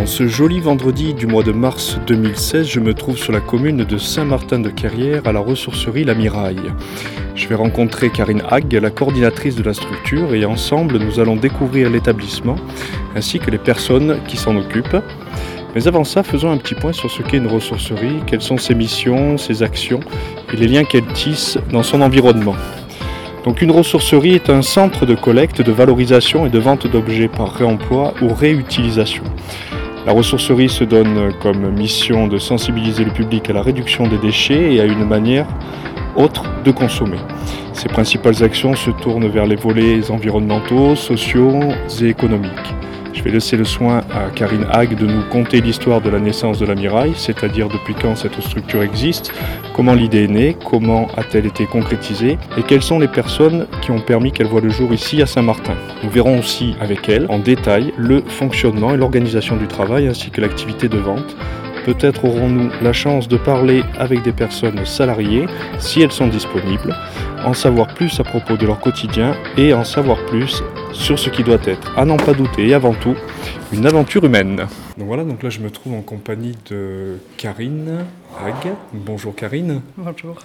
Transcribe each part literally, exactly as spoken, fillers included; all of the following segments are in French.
En ce joli vendredi du mois de mars deux mille seize, je me trouve sur la commune de Saint-Martin-de-Carrière à la ressourcerie La Miraille. Je vais rencontrer Karine Hag, la coordinatrice de la structure, et ensemble nous allons découvrir l'établissement ainsi que les personnes qui s'en occupent. Mais avant ça, faisons un petit point sur ce qu'est une ressourcerie, quelles sont ses missions, ses actions et les liens qu'elle tisse dans son environnement. Donc une ressourcerie est un centre de collecte, de valorisation et de vente d'objets par réemploi ou réutilisation. La ressourcerie se donne comme mission de sensibiliser le public à la réduction des déchets et à une manière autre de consommer. Ses principales actions se tournent vers les volets environnementaux, sociaux et économiques. Je vais laisser le soin à Karine Hag de nous conter l'histoire de la naissance de La Miraille, c'est-à-dire depuis quand cette structure existe, comment l'idée est née, comment a-t-elle été concrétisée et quelles sont les personnes qui ont permis qu'elle voie le jour ici à Saint-Martin. Nous verrons aussi avec elle en détail le fonctionnement et l'organisation du travail ainsi que l'activité de vente. Peut-être aurons-nous la chance de parler avec des personnes salariées, si elles sont disponibles, en savoir plus à propos de leur quotidien et en savoir plus sur ce qui doit être, à n'en pas douter, et avant tout, une aventure humaine. Donc voilà, donc là je me trouve en compagnie de Karine Hag. Bonjour Karine. Bonjour.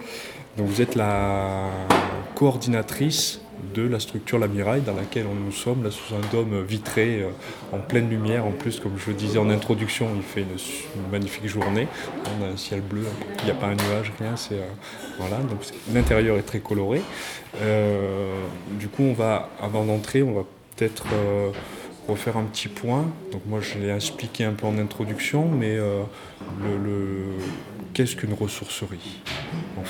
Donc vous êtes la coordinatrice de la structure La Miraille dans laquelle nous sommes, là sous un dôme vitré, euh, en pleine lumière. En plus, comme je le disais en introduction, il fait une, une magnifique journée. On a un ciel bleu, il n'y a pas un nuage, rien. C'est, euh, voilà, donc l'intérieur est très coloré. Euh, du coup, on va, avant d'entrer, on va peut-être euh, refaire un petit point. Donc moi, je l'ai expliqué un peu en introduction, mais euh, le, le, qu'est-ce qu'une ressourcerie, en fait ?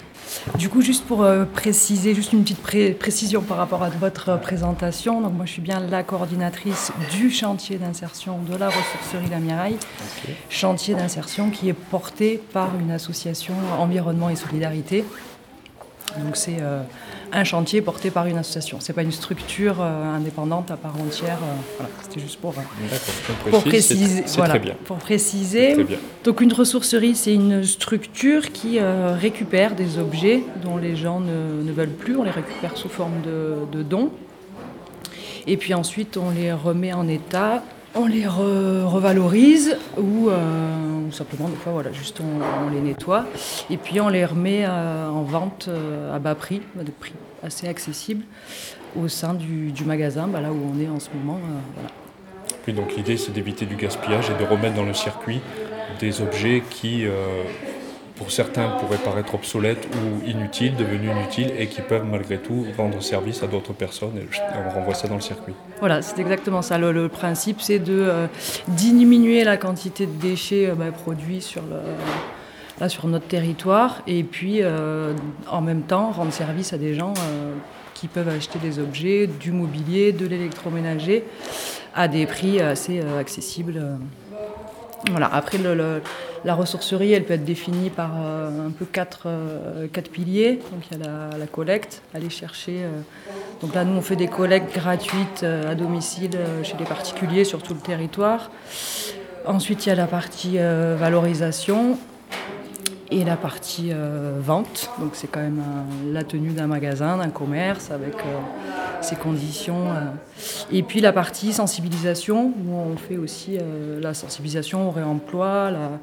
Du coup, juste pour euh, préciser, juste une petite pré- précision par rapport à votre euh, présentation. Donc moi, je suis bien la coordinatrice du chantier d'insertion de la ressourcerie La Miraille. Okay. Chantier d'insertion qui est porté par une association Environnement et Solidarité. Donc c'est euh, un chantier porté par une association. C'est pas une structure euh, indépendante à part entière. Euh, voilà, c'était juste pour, euh, pour préciser. C'est, c'est voilà, très bien. Pour préciser. Très bien. Donc une ressourcerie, c'est une structure qui euh, récupère des objets dont les gens ne, ne veulent plus. On les récupère sous forme de, de dons. Et puis ensuite, on les remet en état. On les re- revalorise ou, euh, ou simplement des fois voilà, juste on, on les nettoie et puis on les remet euh, en vente euh, à bas prix, à des prix assez accessibles au sein du, du magasin, bah, là où on est en ce moment. Euh, voilà. Puis donc l'idée c'est d'éviter du gaspillage et de remettre dans le circuit des objets qui euh, pour certains pourraient paraître obsolètes ou inutiles, devenus inutiles et qui peuvent malgré tout rendre service à d'autres personnes et on renvoie ça dans le circuit. Voilà, c'est exactement ça. Le, le principe, c'est de euh, diminuer la quantité de déchets euh, bah, produits sur, le, là, sur notre territoire et puis euh, en même temps rendre service à des gens euh, qui peuvent acheter des objets, du mobilier, de l'électroménager à des prix assez euh, accessibles. Euh. Voilà. Après, le, le, la ressourcerie, elle peut être définie par euh, un peu quatre, euh, quatre piliers. Donc, il y a la, la collecte, aller chercher. Euh, donc là, nous, on fait des collectes gratuites euh, à domicile euh, chez les particuliers sur tout le territoire. Ensuite, il y a la partie euh, valorisation et la partie euh, vente. Donc, c'est quand même euh, la tenue d'un magasin, d'un commerce avec euh, ses conditions. Euh. Et puis la partie sensibilisation, où on fait aussi euh, la sensibilisation au réemploi, la,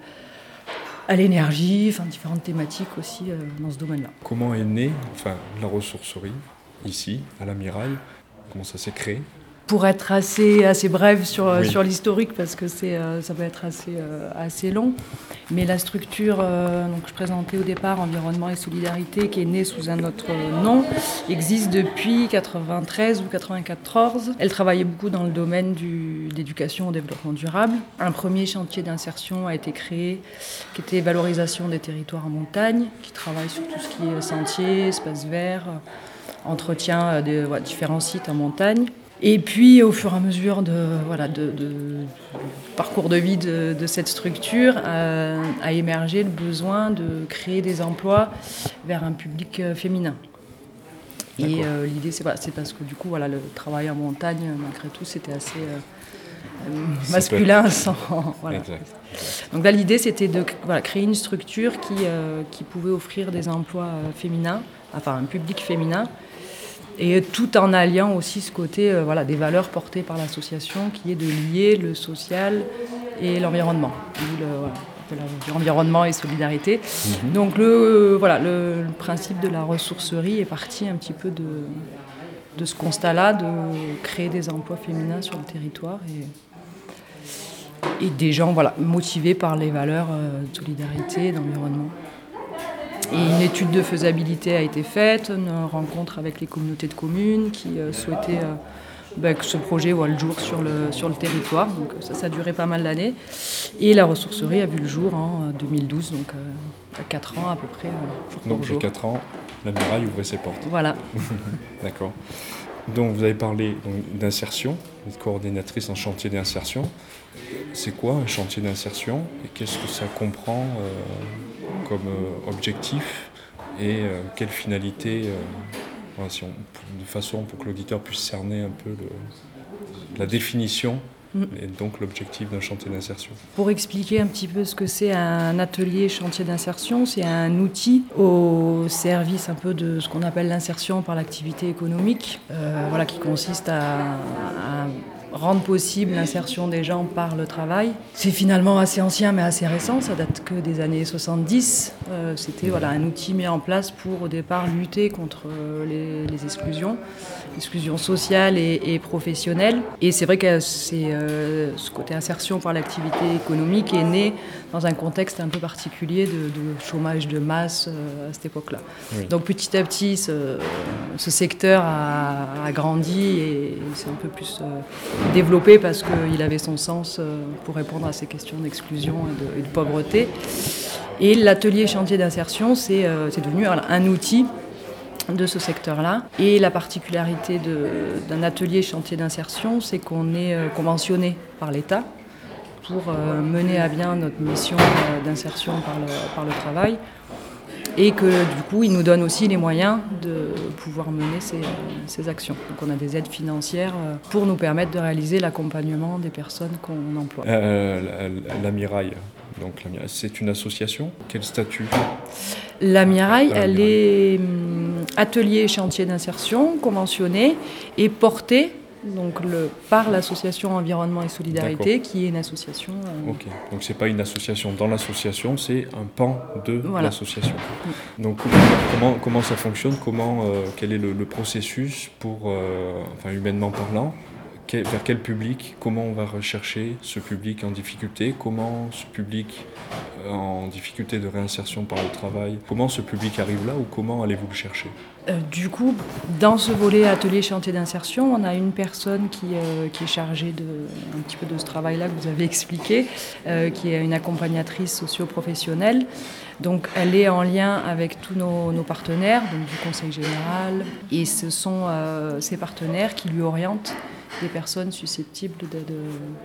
à l'énergie, enfin différentes thématiques aussi euh, dans ce domaine-là. Comment est née enfin, la ressourcerie ici, à La Miraille ? Comment ça s'est créé ? Pour être assez, assez brève sur, oui. sur l'historique, parce que c'est, euh, ça peut être assez, euh, assez long, mais la structure euh, donc je présentais au départ, Environnement et Solidarité, qui est née sous un autre nom, existe depuis quatre-vingt-treize ou quatre-vingt-quatorze. Elle travaillait beaucoup dans le domaine du, de l'éducation au développement durable. Un premier chantier d'insertion a été créé, qui était valorisation des territoires en montagne, qui travaille sur tout ce qui est sentiers, espaces verts, entretien de ouais, différents sites en montagne. Et puis, au fur et à mesure de, voilà, de, de, de parcours de vie de, de cette structure, euh, a émergé le besoin de créer des emplois vers un public euh, féminin. D'accord. Et euh, l'idée, c'est, c'est parce que du coup, voilà, le travail en montagne, malgré tout, c'était assez euh, masculin. Peut... Sans, voilà. Donc là, l'idée, c'était de voilà, créer une structure qui, euh, qui pouvait offrir des emplois féminins, enfin un public féminin, Et tout en alliant aussi ce côté euh, voilà, des valeurs portées par l'association qui est de lier le social et l'environnement. Le, voilà, l'environnement et solidarité. Mmh. Donc le, euh, voilà, le, le principe de la ressourcerie est parti un petit peu de, de ce constat-là, de créer des emplois féminins sur le territoire et, et des gens voilà, motivés par les valeurs euh, de solidarité et d'environnement. Et une étude de faisabilité a été faite, une rencontre avec les communautés de communes qui euh, souhaitaient euh, bah, que ce projet voit le jour sur le, sur le territoire. Donc ça, ça a duré pas mal d'années. Et la ressourcerie a vu le jour en deux mille douze, donc euh, à quatre ans à peu près. Euh, jour donc pour jour. il y a quatre ans, la Miraille ouvrait ses portes. Voilà. D'accord. Donc vous avez parlé donc, d'insertion, vous êtes coordinatrice en chantier d'insertion. C'est quoi un chantier d'insertion et qu'est-ce que ça comprend euh, comme euh, objectif et euh, quelle finalité, euh, voilà, si on, de façon pour que l'auditeur puisse cerner un peu le, la définition mmh. et donc l'objectif d'un chantier d'insertion. Pour expliquer un petit peu ce que c'est un atelier chantier d'insertion, c'est un outil au service un peu de ce qu'on appelle l'insertion par l'activité économique, euh, voilà, qui consiste à, à rendre possible l'insertion des gens par le travail. C'est finalement assez ancien mais assez récent, ça date que des années soixante-dix. Euh, c'était voilà, un outil mis en place pour au départ lutter contre les, les exclusions, exclusions sociales et, et professionnelles. Et c'est vrai que c'est, euh, ce côté insertion par l'activité économique est né dans un contexte un peu particulier de, de chômage de masse euh, à cette époque-là. Oui. Donc petit à petit, ce, ce secteur a, a grandi et c'est un peu plus... Euh, développé parce qu'il avait son sens pour répondre à ces questions d'exclusion et de, et de pauvreté. Et l'atelier chantier d'insertion, c'est, euh, c'est devenu un outil de ce secteur-là. Et la particularité de, d'un atelier chantier d'insertion, c'est qu'on est euh, conventionné par l'État pour euh, mener à bien notre mission euh, d'insertion par le, par le travail. Et que du coup, il nous donne aussi les moyens de pouvoir mener ces, ces actions. Donc on a des aides financières pour nous permettre de réaliser l'accompagnement des personnes qu'on emploie. Euh, la, la, la Miraille, donc la Miraille, c'est une association. Quel statut ? La Miraille, elle Miraille. est hum, atelier chantier d'insertion, conventionnée et portée donc le, par l'association Environnement et Solidarité, D'accord. qui est une association... Euh... Ok, donc c'est pas une association dans l'association, c'est un pan de voilà. l'association. Oui. Donc comment, comment ça fonctionne, comment, euh, quel est le, le processus pour, euh, enfin humainement parlant, quel, vers quel public, comment on va rechercher ce public en difficulté, comment ce public euh, en difficulté de réinsertion par le travail, comment ce public arrive là ou comment allez-vous le chercher ? Euh, du coup, dans ce volet atelier chantier d'insertion, on a une personne qui, euh, qui est chargée de, un petit peu de ce travail-là que vous avez expliqué, euh, qui est une accompagnatrice socio-professionnelle. Donc elle est en lien avec tous nos, nos partenaires, donc du Conseil général, et ce sont euh, ces partenaires qui lui orientent des personnes susceptibles de... de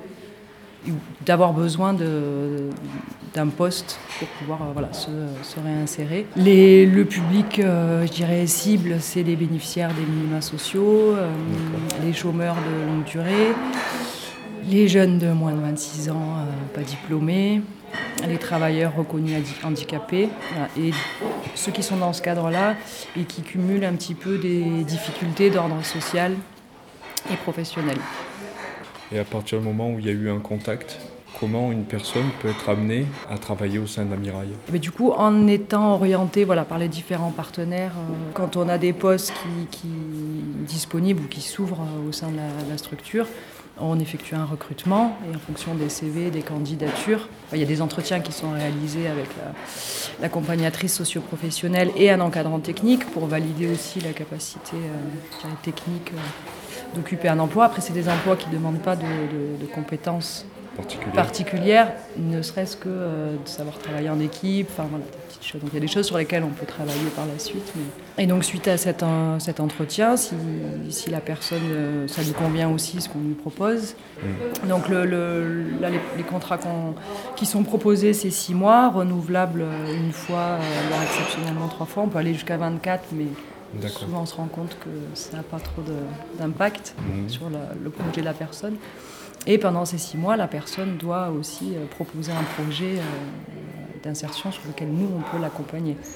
d'avoir besoin de, d'un poste pour pouvoir euh, voilà, se, se réinsérer. Les, le public, euh, je dirais, cible, c'est les bénéficiaires des minima sociaux, euh, les chômeurs de longue durée, les jeunes de moins de vingt-six ans euh, pas diplômés, les travailleurs reconnus handicapés, voilà, et ceux qui sont dans ce cadre-là et qui cumulent un petit peu des difficultés d'ordre social et professionnel. Et à partir du moment où il y a eu un contact, comment une personne peut être amenée à travailler au sein de la Miraille ? Mais du coup, en étant orientée voilà, par les différents partenaires, euh, quand on a des postes qui, qui disponibles ou qui s'ouvrent euh, au sein de la, de la structure, on effectue un recrutement et en fonction des C V, des candidatures, il y a des entretiens qui sont réalisés avec la, l'accompagnatrice socio-professionnelle et un encadrant technique pour valider aussi la capacité euh, technique euh, d'occuper un emploi. Après, c'est des emplois qui ne demandent pas de, de, de compétences particulières, particulières ne serait-ce que euh, de savoir travailler en équipe, enfin voilà, des petites choses. Donc il y a des choses sur lesquelles on peut travailler par la suite. Mais... Et donc suite à cet, un, cet entretien, si, si la personne, euh, ça lui convient aussi ce qu'on lui propose. Mmh. Donc le, le, là, les, les contrats qu'on, qui sont proposés, c'est six mois, renouvelables une fois, euh, voire exceptionnellement trois fois. On peut aller jusqu'à vingt-quatre, mais D'accord. souvent on se rend compte que ça n'a pas trop de, d'impact mmh. sur la, le projet de la personne. Et pendant ces six mois, la personne doit aussi euh, proposer un projet euh, d'insertion sur lequel nous, on peut l'accompagner.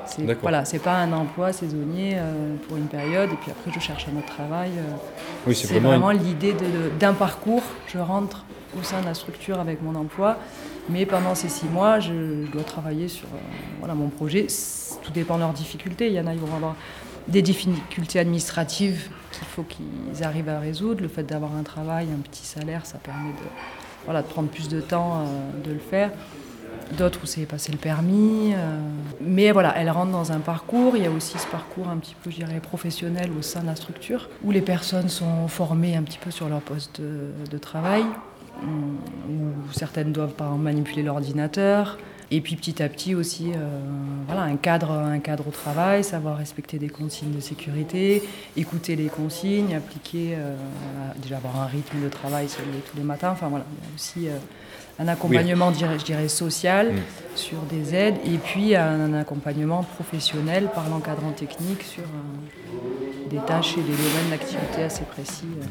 C'est, voilà, c'est pas un emploi saisonnier euh, pour une période et puis après je cherche un autre travail. Euh, oui, c'est, c'est vraiment, vraiment l'idée de, de, d'un parcours. Je rentre au sein de la structure avec mon emploi, mais pendant ces six mois, je, je dois travailler sur euh, voilà, mon projet. Tout dépend de leurs difficultés. Il y en a, ils vont avoir des difficultés administratives qu'il faut qu'ils arrivent à résoudre. Le fait d'avoir un travail, un petit salaire, ça permet de, voilà, de prendre plus de temps euh, de le faire. D'autres où c'est passer le permis. Euh, mais voilà, elles rentrent dans un parcours. Il y a aussi ce parcours un petit peu, je dirais, professionnel au sein de la structure, où les personnes sont formées un petit peu sur leur poste de, de travail, où certaines doivent par exemple manipuler l'ordinateur. Et puis petit à petit aussi, euh, voilà, un cadre, un cadre au travail, savoir respecter des consignes de sécurité, écouter les consignes, appliquer, euh, déjà avoir un rythme de travail se lever tous les matins. Enfin voilà, il y a aussi euh, un accompagnement, oui. dirais, je dirais, social mmh. sur des aides, et puis un accompagnement professionnel par l'encadrant technique sur euh, des tâches et des domaines d'activité assez précis. Euh.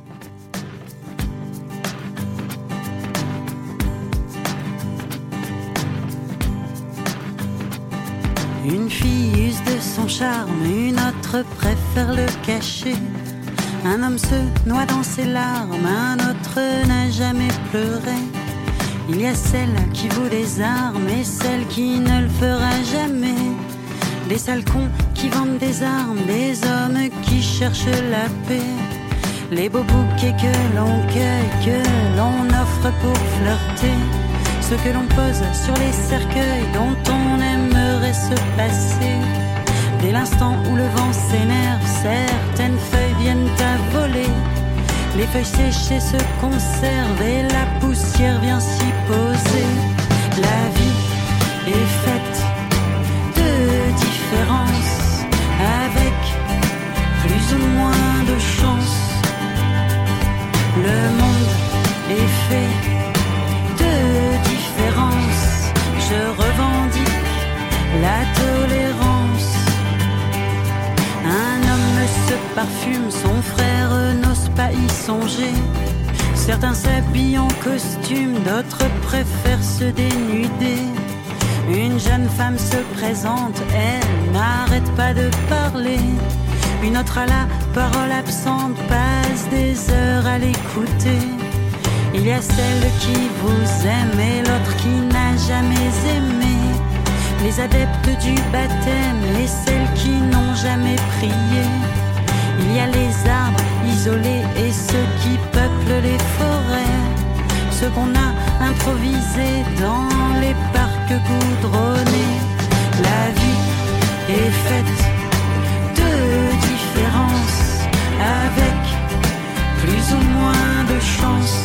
Une fille use de son charme, une autre préfère le cacher. Un homme se noie dans ses larmes, un autre n'a jamais pleuré. Il y a celle qui vaut des armes et celle qui ne le fera jamais. Des sales cons qui vendent des armes, des hommes qui cherchent la paix. Les beaux bouquets que l'on cueille, que l'on offre pour flirter. Ceux que l'on pose sur les cercueils dont on aimerait se passer. Dès l'instant où le vent s'énerve, certaines feuilles viennent à voler. Les feuilles séchées se conservent et la poussière vient s'y poser. La vie est faite de différences, avec plus ou moins de chance. Le monde est fait de différences. Je revendique la tolérance. Un homme se parfume, son frère n'ose pas y songer. Certains s'habillent en costume, d'autres préfèrent se dénuder. Une jeune femme se présente, elle n'arrête pas de parler. Une autre à la parole absente passe des heures à l'écouter. Il y a celle qui vous aime et l'autre qui n'a jamais aimé. Les adeptes du baptême et celles qui n'ont jamais prié. Il y a les arbres isolés et ceux qui peuplent les forêts. Ceux qu'on a improvisés dans les parcs goudronnés. La vie est faite de différences, avec plus ou moins de chance.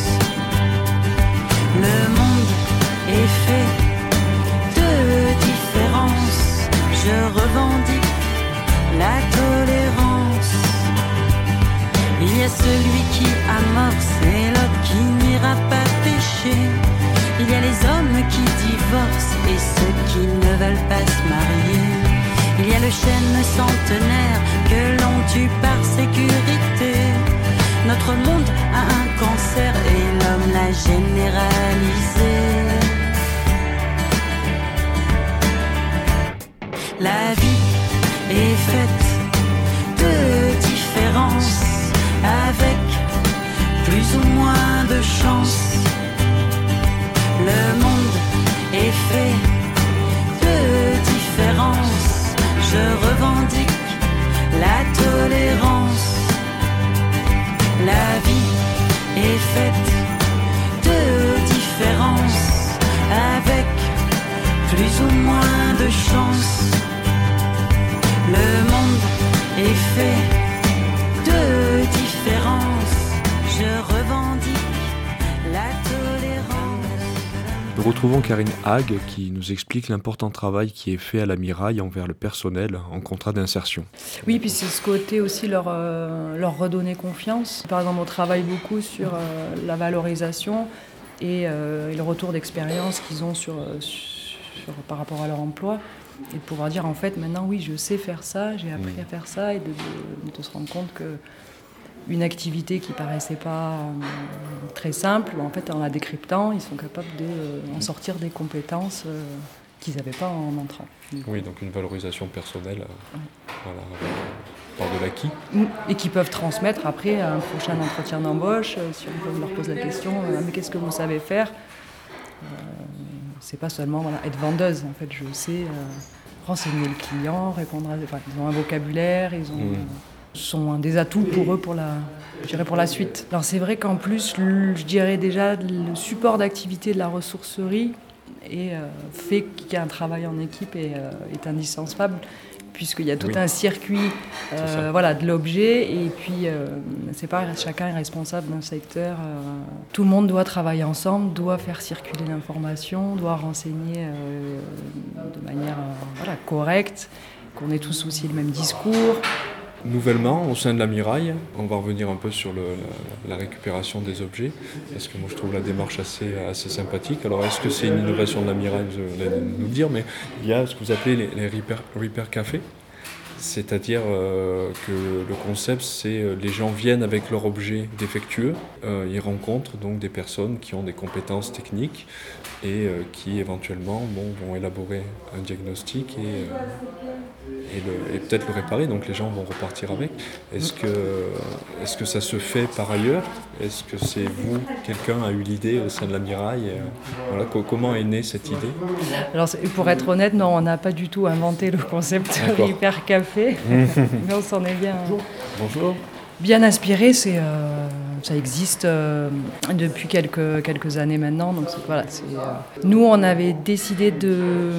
Le monde est fait de différences. Je revendique la tolérance. Il y a celui qui amorce et l'autre qui n'ira pas pécher. Il y a les hommes qui divorcent et ceux qui ne veulent pas se marier. Il y a le chêne centenaire que l'on tue par sécurité. Notre monde a un cancer et l'homme l'a généralisé. La vie est faite de différences, avec plus ou moins de chance. Le monde est fait de différences. Je revendique la tolérance. La vie est faite de différences, avec plus ou moins de chance. Le monde est fait de différences. Je revendique la tolérance. Nous retrouvons Karine Hague qui nous explique l'important travail qui est fait à la Miraille envers le personnel en contrat d'insertion. Oui, puis c'est ce côté aussi leur, euh, leur redonner confiance. Par exemple, on travaille beaucoup sur euh, la valorisation et, euh, et le retour d'expérience qu'ils ont sur, sur, par rapport à leur emploi. Et de pouvoir dire en fait maintenant oui je sais faire ça, j'ai appris mmh. à faire ça, et de, de, de se rendre compte que une activité qui paraissait pas euh, très simple, en fait en la décryptant ils sont capables de euh, en sortir des compétences euh, qu'ils n'avaient pas en entrant. Oui, donc une valorisation personnelle euh, ouais. voilà, euh, par de l'acquis. Et qui peuvent transmettre après à un prochain entretien d'embauche, euh, si on leur pose la question euh, « mais qu'est-ce que vous savez faire euh, ?» C'est pas seulement voilà, être vendeuse, en fait, je sais euh, renseigner le client, répondre à... Enfin, ils ont un vocabulaire, ils ont... Mmh. sont des atouts pour eux pour la, je dirais pour la suite. Alors c'est vrai qu'en plus, le, je dirais déjà, le support d'activité de la ressourcerie est, euh, fait qu'il y a un travail en équipe et euh, est indispensable, puisqu'il y a tout oui. un circuit euh, voilà, de l'objet, et puis euh, c'est pas chacun est responsable d'un secteur. Euh, tout le monde doit travailler ensemble, doit faire circuler l'information, doit renseigner euh, de manière euh, voilà, correcte, qu'on ait tous aussi le même discours. Nouvellement, au sein de la Miraille, on va revenir un peu sur le, la, la récupération des objets, parce que moi je trouve la démarche assez, assez sympathique. Alors est-ce que c'est une innovation de la Miraille, vous allez nous le dire, mais il y a ce que vous appelez les, les repair, repair cafés, c'est-à-dire euh, que le concept c'est euh, les gens viennent avec leur objet défectueux, euh, ils rencontrent donc des personnes qui ont des compétences techniques et euh, qui éventuellement bon, vont élaborer un diagnostic et... Euh, Et, le, et peut-être le réparer, donc les gens vont repartir avec. Est-ce que, est-ce que ça se fait par ailleurs ? Est-ce que c'est vous, quelqu'un a eu l'idée au sein de la Miraille ? Voilà, comment est née cette idée ? Alors, pour être honnête, non, on n'a pas du tout inventé le concept Repair Café, mais on s'en est bien, Bonjour. bien inspiré. C'est, euh, ça existe euh, depuis quelques, quelques années maintenant. Donc c'est, voilà, c'est, euh... Nous, on avait décidé de...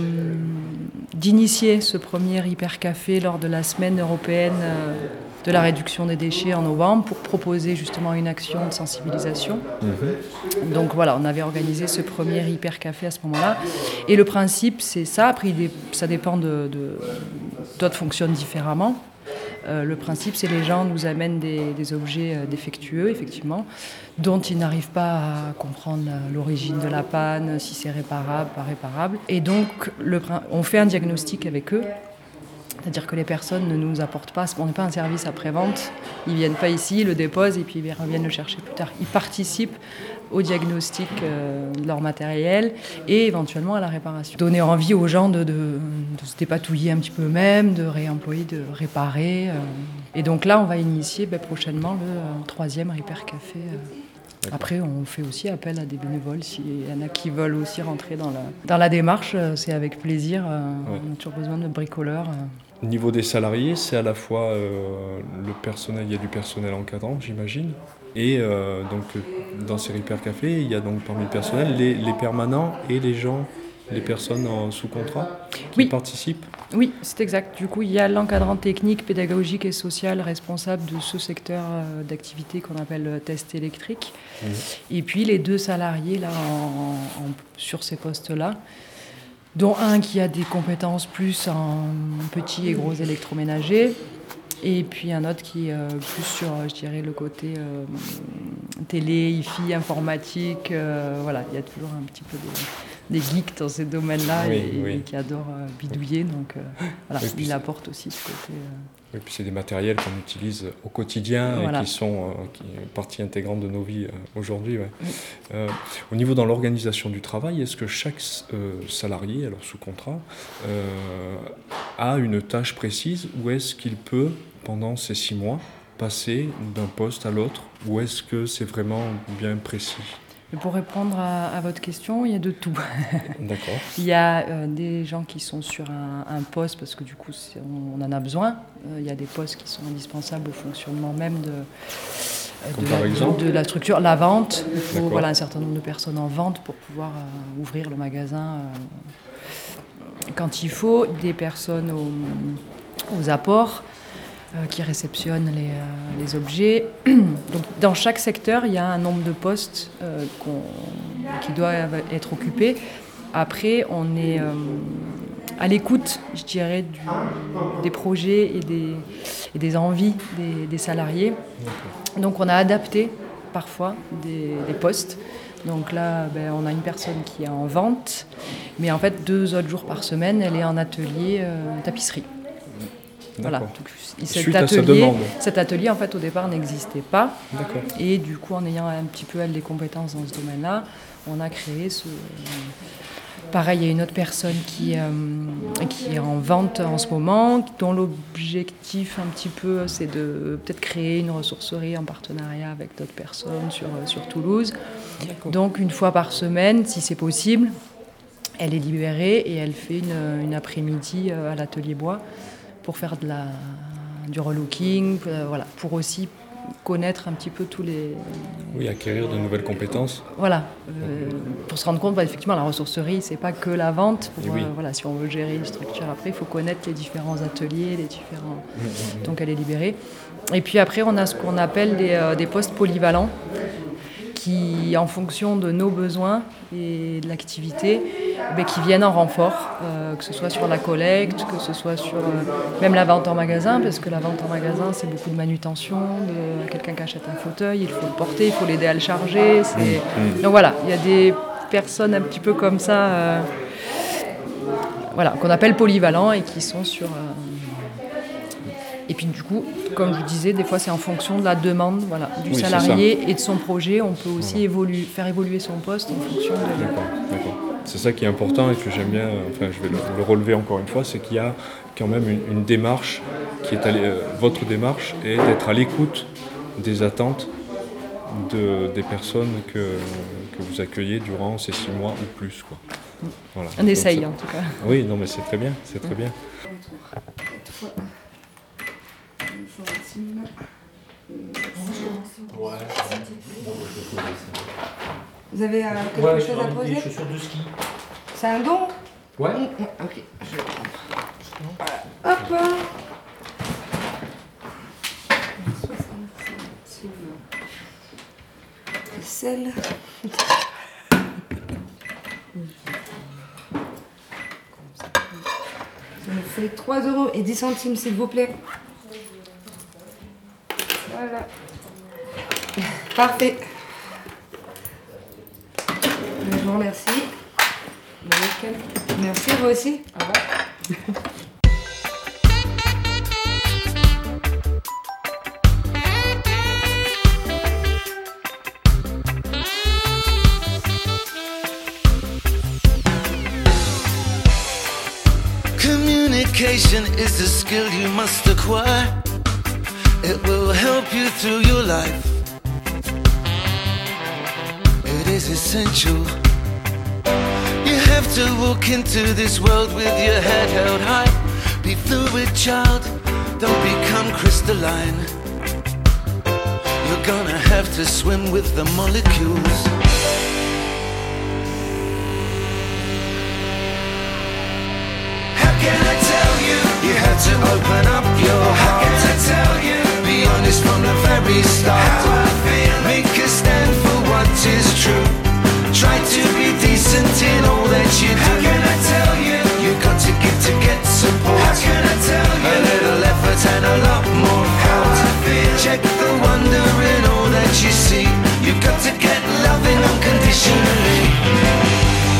d'initier ce premier Repair Café lors de la semaine européenne de la réduction des déchets en novembre pour proposer justement une action de sensibilisation. Mmh. Donc voilà, on avait organisé ce premier Repair Café à ce moment-là. Et le principe, c'est ça. Après, ça dépend de... de d'autres fonctionnent différemment. Euh, le principe, c'est que les gens nous amènent des, des objets euh, défectueux, effectivement, dont ils n'arrivent pas à comprendre l'origine de la panne, si c'est réparable, pas réparable. Et donc, le, on fait un diagnostic avec eux, c'est-à-dire que les personnes ne nous apportent pas, on n'est pas un service après-vente, ils ne viennent pas ici, ils le déposent et puis ils reviennent le chercher plus tard. Ils participent au diagnostic euh, de leur matériel et éventuellement à la réparation. Donner envie aux gens de, de, de se dépatouiller un petit peu eux-mêmes, de réemployer, de réparer. Euh. Et donc là, on va initier ben, prochainement le euh, troisième Repair Café. Euh. Après, on fait aussi appel à des bénévoles. S'il y en a qui veulent aussi rentrer dans la, dans la démarche, c'est avec plaisir. Euh, ouais. On a toujours besoin de bricoleurs. Euh. Au niveau des salariés, c'est à la fois euh, le personnel, il y a du personnel encadrant, j'imagine. Et euh, donc, dans ces Repair Cafés, il y a donc parmi le personnel les, les permanents et les gens, les personnes en sous contrat qui oui. participent. Oui, c'est exact. Du coup, il y a l'encadrant technique, pédagogique et social responsable de ce secteur d'activité qu'on appelle test électrique. Mmh. Et puis les deux salariés là, en, en, sur ces postes-là, dont un qui a des compétences plus en petits et gros électroménagers, et puis un autre qui est euh, plus sur, je dirais, le côté euh, télé, hi-fi, informatique. Euh, voilà, il y a toujours un petit peu des, des geeks dans ces domaines-là oui, et, oui. et qui adorent euh, bidouiller. Donc euh, voilà, oui, il apporte aussi ce côté... Euh... Oui, puis c'est des matériels qu'on utilise au quotidien voilà. et qui sont euh, qui est partie intégrante de nos vies euh, aujourd'hui. Ouais. Oui. Euh, au niveau dans l'organisation du travail, est-ce que chaque euh, salarié, alors sous contrat, euh, a une tâche précise ou est-ce qu'il peut, pendant ces six mois, passer d'un poste à l'autre ou est-ce que c'est vraiment bien précis ? Pour répondre à, à votre question, il y a de tout. D'accord. Il y a euh, des gens qui sont sur un, un poste, parce que du coup, on, on en a besoin. Euh, il y a des postes qui sont indispensables au fonctionnement même de, Comme de, par la, exemple de, de la structure. La vente, il faut voilà, un certain nombre de personnes en vente pour pouvoir euh, ouvrir le magasin euh, quand il faut. Des personnes aux, aux apports. Euh, qui réceptionnent les, euh, les objets. Donc, dans chaque secteur, il y a un nombre de postes euh, qu'on, qui doivent être occupés. Après, on est euh, à l'écoute, je dirais, du, des projets et des, et des envies des, des salariés. Donc, on a adapté parfois des, des postes. Donc là, ben, on a une personne qui est en vente, mais en fait, deux autres jours par semaine, elle est en atelier euh, tapisserie. Voilà. Donc, cet, Suite atelier, à sa demande. cet atelier, en fait, au départ, n'existait pas. D'accord. Et du coup, en ayant un petit peu, elle, des compétences dans ce domaine-là, on a créé ce, Pareil, il y a une autre personne qui, euh, qui est en vente en ce moment, dont l'objectif un petit peu, c'est de peut-être créer une ressourcerie en partenariat avec d'autres personnes sur, sur Toulouse. D'accord. Donc une fois par semaine, si c'est possible, elle est libérée et elle fait une, une après-midi à l'atelier bois pour faire de la, du relooking, euh, voilà, pour aussi connaître un petit peu tous les... Oui, acquérir de nouvelles compétences. Voilà, euh, pour se rendre compte, bah, effectivement, la ressourcerie, c'est pas que la vente. Pour, oui. euh, voilà, si on veut gérer une structure après, il faut connaître les différents ateliers, les différents... Mmh. Donc elle est libérée. Et puis après, on a ce qu'on appelle des, euh, des postes polyvalents qui, en fonction de nos besoins et de l'activité, eh qui viennent en renfort, euh, que ce soit sur la collecte, que ce soit sur euh, même la vente en magasin, parce que la vente en magasin, c'est beaucoup de manutention, de quelqu'un qui achète un fauteuil, il faut le porter, il faut l'aider à le charger. C'est... Mmh. Donc voilà, il y a des personnes un petit peu comme ça, euh, voilà, qu'on appelle polyvalents et qui sont sur... Euh, Et puis du coup, comme je vous disais, des fois c'est en fonction de la demande, voilà, du oui, salarié et de son projet. On peut aussi voilà. évoluer, faire évoluer son poste en fonction de... D'accord, d'accord. C'est ça qui est important et que j'aime bien, enfin je vais le, le relever encore une fois, c'est qu'il y a quand même une, une démarche qui est à euh, votre démarche et d'être à l'écoute des attentes de, des personnes que, que vous accueillez durant ces six mois ou plus, quoi. Voilà. On Donc, essaye en tout cas. Oui, non mais c'est très bien, c'est très bien. Vous avez euh, quelque ouais, chose à poser? Des chaussures de ski. C'est un don? Ouais. Mmh, ok, je vais prendre. Hop. Celle. Ça me fait trois euros et dix centimes, s'il vous plaît. Voilà. Parfait. Je vous remercie. Merci, vous aussi. Au revoir. Communication is a skill you must acquire. It will help you through your life. It is essential. You have to walk into this world with your head held high. Be fluid, child, don't become crystalline. You're gonna have to swim with the molecules. How can I tell you? You have to open up your heart. How can I tell you? Be honest from the very start. How I feel. Make a stand for what is true. Try to be decent in all that you do. How can I tell you? You got to give to get support. How can I tell you? A little effort and a lot more how I feel. Check the wonder in all that you see. You've got to get loving unconditionally.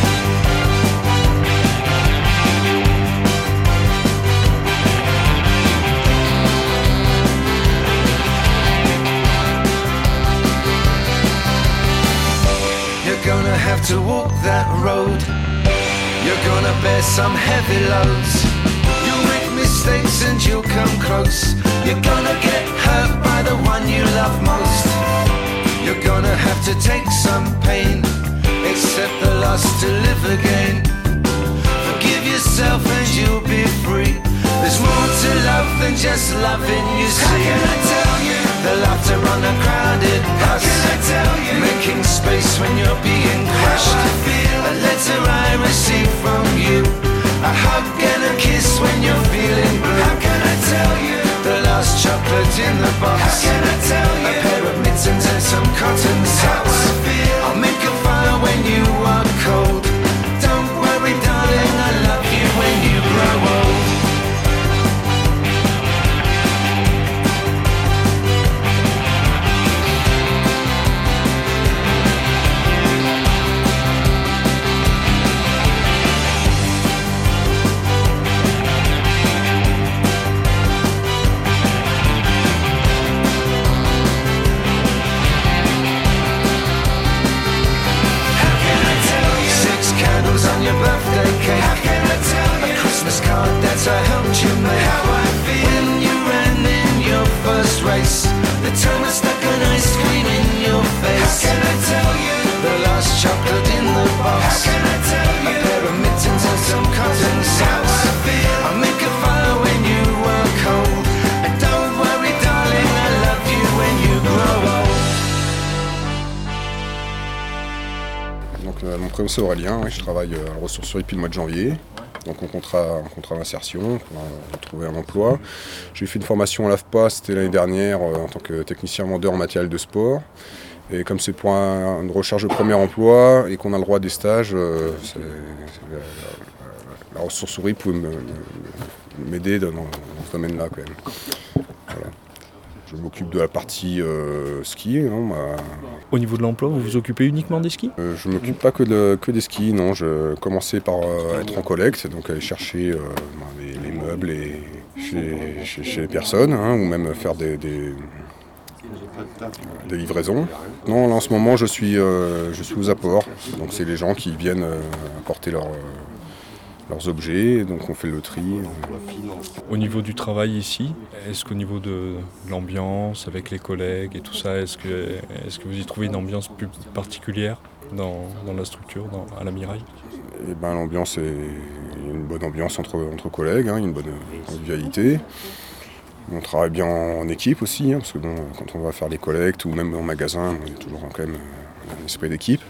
Gonna have to walk that road. You're gonna bear some heavy loads. You'll make mistakes and you'll come close. You're gonna get hurt by the one you love most. You're gonna have to take some pain, accept the loss to live again. Forgive yourself and you'll be free. There's more to love than just loving, you see. How can I tell you? The laughter on a crowded bus. How can I tell you? Making space when you're being crushed. How I feel. A letter I receive from you. A hug and a kiss when you're feeling blue. How can I tell you? The last chocolate in the box. How can I tell you? A pair of mittens and some cotton socks. How I feel. I'll make a fire when you are cold. Don't worry, darling, I love you when you grow old. your birthday cake. How can I tell you? A Christmas card that I helped you make. How I feel when you ran in your first race. The time I stuck an ice cream in your face. How can I tell you? The last chocolate in the box. How can I tell you? A pair of mittens and some cotton socks. How I feel. I make a fire when you were cold. And don't worry, darling, I love you when you grow old. Donc euh, mon prénom c'est Aurélien, oui, je travaille à la ressourcerie depuis le mois de janvier. Donc en contrat, en contrat d'insertion, pour euh, trouver un emploi. J'ai fait une formation à l'A F P A, c'était l'année dernière, euh, en tant que technicien vendeur en matériel de sport. Et comme c'est pour un, une recherche de premier emploi et qu'on a le droit à des stages, euh, c'est, c'est la, la, la ressourcerie pouvait me, me, m'aider dans, dans ce domaine-là quand même. Voilà. Je m'occupe de la partie euh, ski. Non, ma... Au niveau de l'emploi, vous vous occupez uniquement des skis ? euh, Je ne m'occupe pas que, de, que des skis, non. Je commençais par euh, être en collecte, donc aller chercher euh, les, les meubles et chez, chez, chez les personnes, hein, ou même faire des, des, des livraisons. Non, là en ce moment, je suis, euh, je suis aux apports. Donc c'est les gens qui viennent euh, apporter leur, euh, leurs objets, donc on fait le tri. Au niveau du travail ici, est-ce qu'au niveau de l'ambiance avec les collègues et tout ça, est-ce que, est-ce que vous y trouvez une ambiance plus particulière dans, dans la structure, dans, à la Miraille ? Eh ben, l'ambiance est une bonne ambiance entre, entre collègues, hein, une bonne convivialité. On travaille bien en équipe aussi, hein, parce que bon, quand on va faire les collectes ou même en magasin, il y a toujours quand même un esprit d'équipe.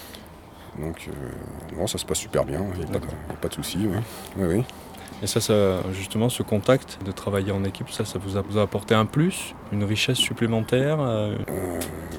Donc euh, non, ça se passe super bien, il n'y a, a pas de soucis. Ouais. Ouais, oui. Et ça, ça, justement, ce contact de travailler en équipe, ça, ça vous a, vous a apporté un plus, une richesse supplémentaire euh... Euh,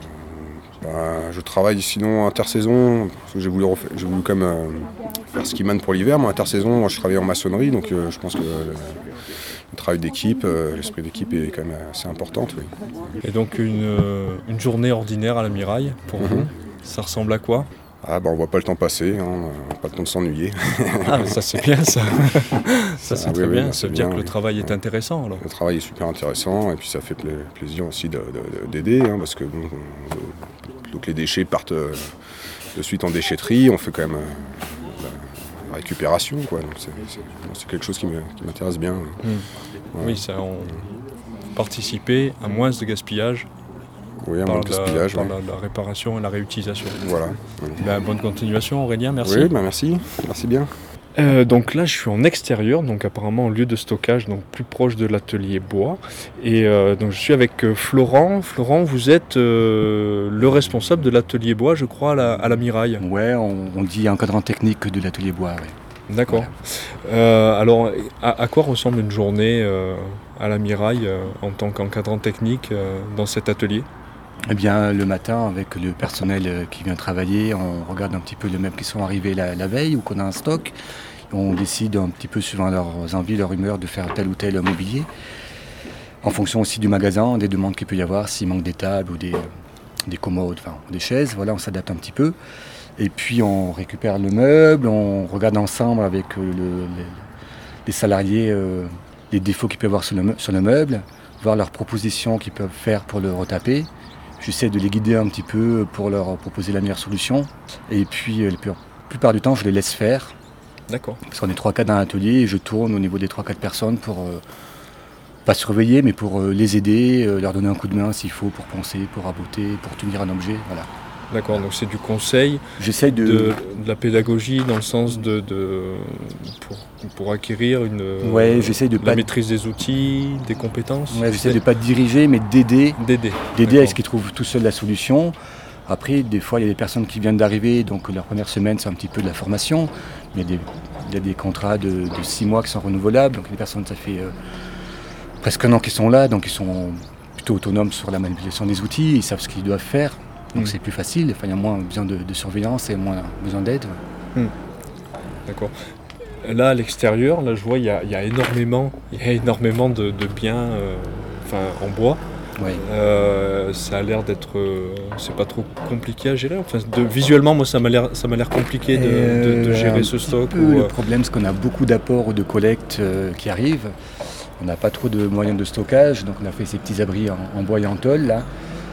bah, je travaille sinon intersaison, parce que j'ai voulu, refaire, j'ai voulu quand même euh, faire skiman pour l'hiver, mais intersaison, moi je travaille en maçonnerie, donc euh, je pense que euh, le, le travail d'équipe, euh, l'esprit d'équipe est quand même assez important. Oui. Et donc une, euh, une journée ordinaire à la Miraille, pour mm-hmm. vous, ça ressemble à quoi ? Ah bah on voit pas le temps passer, hein, on n'a pas le temps de s'ennuyer. Ah ça c'est bien ça. Ça c'est ah, très oui, bien, oui, ça veut dire que le travail est intéressant alors. Le travail est super intéressant et puis ça fait pla- plaisir aussi de, de, d'aider, hein, parce que bon, plutôt que les déchets partent euh, de suite en déchetterie, on fait quand même euh, la récupération, quoi. Donc c'est, c'est, c'est quelque chose qui, me, qui m'intéresse bien. Mmh. Ouais. Oui, ça on participer à moins de gaspillage. Oui, un par, bon gaspillage, la, ouais. par la, la réparation et la réutilisation. Voilà. Ben, bonne continuation Aurélien, merci. Oui, ben merci, merci bien. Euh, donc là je suis en extérieur, donc apparemment en lieu de stockage, donc plus proche de l'atelier bois. Et euh, donc je suis avec euh, Florent. Florent, vous êtes euh, le responsable de l'atelier bois, je crois, à la, à la Miraille. Ouais, on, on dit encadrant technique de l'atelier bois, ouais. D'accord. Voilà. Euh, alors, à, à quoi ressemble une journée euh, à la Miraille euh, en tant qu'encadrant technique euh, dans cet atelier ? Eh bien, le matin, avec le personnel qui vient travailler, on regarde un petit peu les meubles qui sont arrivés la, la veille ou qu'on a un stock. On décide un petit peu, suivant leurs envies, leur humeur, de faire tel ou tel mobilier. En fonction aussi du magasin, des demandes qu'il peut y avoir, s'il manque des tables ou des, des commodes, enfin des chaises. Voilà, on s'adapte un petit peu. Et puis, on récupère le meuble, on regarde ensemble avec le, les, les salariés euh, les défauts qu'ils peuvent avoir sur le, sur le meuble, voir leurs propositions qu'ils peuvent faire pour le retaper. J'essaie de les guider un petit peu pour leur proposer la meilleure solution. Et puis, la plupart du temps, je les laisse faire. D'accord. Parce qu'on est trois quatre dans l'atelier et je tourne au niveau des trois quatre personnes pour, euh, pas surveiller, mais pour euh, les aider, euh, leur donner un coup de main s'il faut, pour poncer, pour raboter, pour tenir un objet. Voilà. D'accord, donc c'est du conseil, J'essaie de... de, de la pédagogie dans le sens de, de pour, pour acquérir une, ouais, j'essaie de la pas... maîtrise des outils, des compétences. Ouais, j'essaie de ne pas diriger, mais d'aider, d'aider, d'aider à ce qu'ils trouvent tout seuls la solution. Après, des fois, il y a des personnes qui viennent d'arriver, donc leur première semaine, c'est un petit peu de la formation. Mais il y a des, il y a des contrats de, de six mois qui sont renouvelables, donc les personnes, ça fait euh, presque un an qu'ils sont là, donc ils sont plutôt autonomes sur la manipulation des outils, ils savent ce qu'ils doivent faire. Donc mmh. c'est plus facile, enfin, il y a moins besoin de, de surveillance et moins besoin d'aide. Mmh. D'accord. Là, à l'extérieur, là, je vois, il y a, il y a énormément, il y a énormément de, de biens euh, enfin, en bois. Ouais. Euh, ça a l'air d'être... Euh, c'est pas trop compliqué à gérer. Enfin, de, visuellement, moi, ça m'a l'air, ça m'a l'air compliqué de, de, de gérer ce stock. Peu, ou, le euh... problème, c'est qu'on a beaucoup d'apports de collecte euh, qui arrivent. On n'a pas trop de moyens de stockage, donc on a fait ces petits abris en, en bois et en tôle, là.